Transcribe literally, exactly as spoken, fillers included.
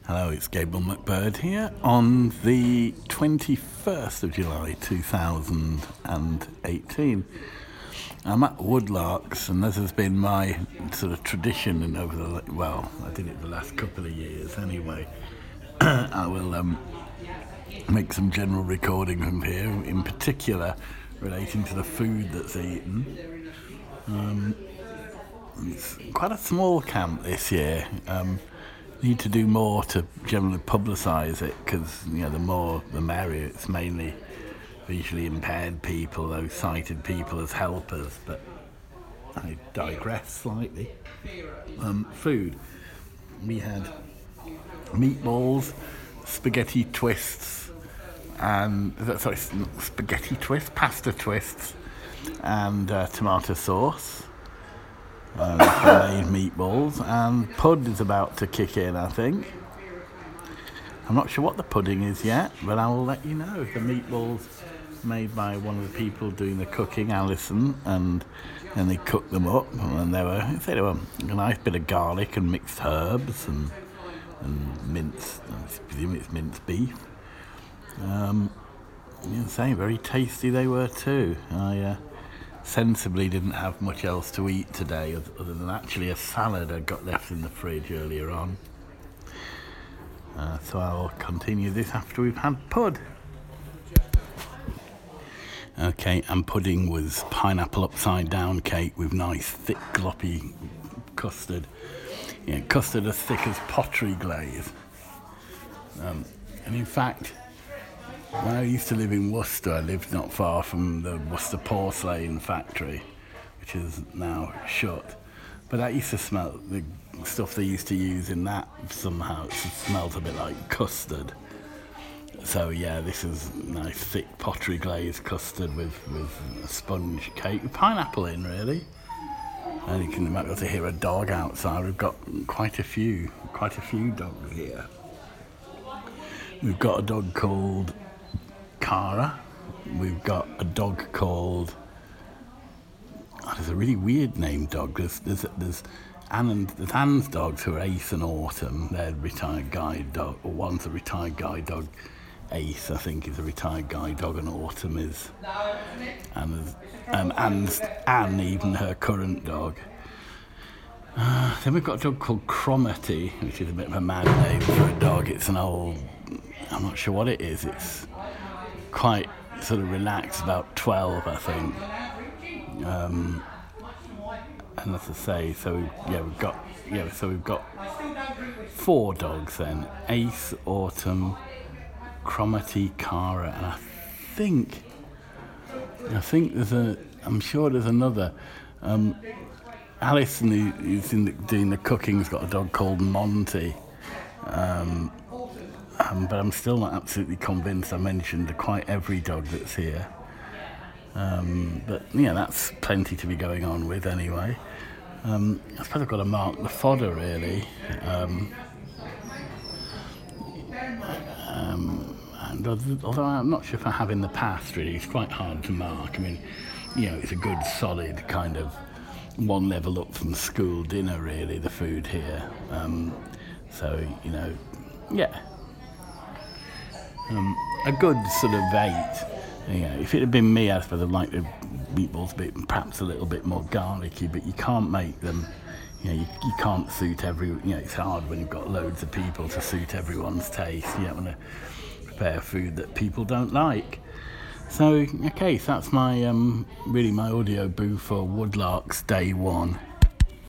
Hello, it's Gabriel McBird here on the twenty-first of July two thousand eighteen. I'm at Woodlarks, and this has been my sort of tradition, and over the, well, I did it the last couple of years anyway. I will um, make some general recording from here, in particular relating to the food that's eaten. Um, it's quite a small camp this year. Um, need to do more to generally publicise it, because you know the more the merrier. It's mainly visually impaired people, those sighted people as helpers, but I digress slightly. Um, food. We had meatballs, spaghetti twists, and sorry, spaghetti twists, pasta twists, and uh, tomato sauce. Um, made meatballs, and pud is about to kick in, I think. I'm not sure what the pudding is yet, but I will let you know. The meatballs made by one of the people doing the cooking, Alison, and then they cooked them up, and they were, they were a nice bit of garlic and mixed herbs and and minced, I presume it's minced beef. Um, you say very tasty they were too. I uh, sensibly didn't have much else to eat today other than actually a salad I got left in the fridge earlier on. Uh, so I'll continue this after we've had pud. Okay, and pudding was pineapple upside down cake with nice thick gloppy custard. Yeah, custard as thick as pottery glaze. Um, and in fact, when I used to live in Worcester, I lived not far from the Worcester porcelain factory, which is now shut. But that used to smell, the stuff they used to use in that somehow smelled a bit like custard. So yeah, this is nice thick pottery glazed custard with, with a sponge cake with pineapple in, really. And you can might be able to hear a dog outside. We've got quite a few, quite a few dogs here. We've got a dog called Cara. We've got a dog called, oh, there's a really weird named dog. There's there's there's Anne and there's Anne's dogs who are Ace and Autumn. They're retired guide dog, or one's a retired guide dog. Ace, I think, is a retired guide dog, and Autumn is Anne's, um, Anne's Anne, even her current dog. Uh, then we've got a dog called Cromarty, which is a bit of a mad name for a dog. It's an old, I'm not sure what it is. It's quite sort of relaxed, about twelve, I think. Um, and as I say, so yeah, we've got yeah, so we've got four dogs then: Ace, Autumn, Cromarty, Cara, and I think I think there's a. I'm sure there's another. Um, Alison, who, who's in the, doing the cooking, has got a dog called Monty. Um, Um, but I'm still not absolutely convinced I mentioned quite every dog that's here. Um, but yeah, that's plenty to be going on with anyway. Um, I suppose I've got to mark the fodder, really. Um, um, and although I'm not sure if I have in the past, really, it's quite hard to mark. I mean, you know, it's a good solid kind of one level up from school dinner, really, the food here. Um, so, you know, yeah. Um, a good sort of eight. You know, if it had been me, I suppose I'd like the meatballs a bit, perhaps a little bit more garlicky, but you can't make them, you know, you, you can't suit every, you know, it's hard when you've got loads of people to suit everyone's taste. You don't want to prepare food that people don't like. So, okay, so that's my, um, really my audio boo for Woodlarks Day One.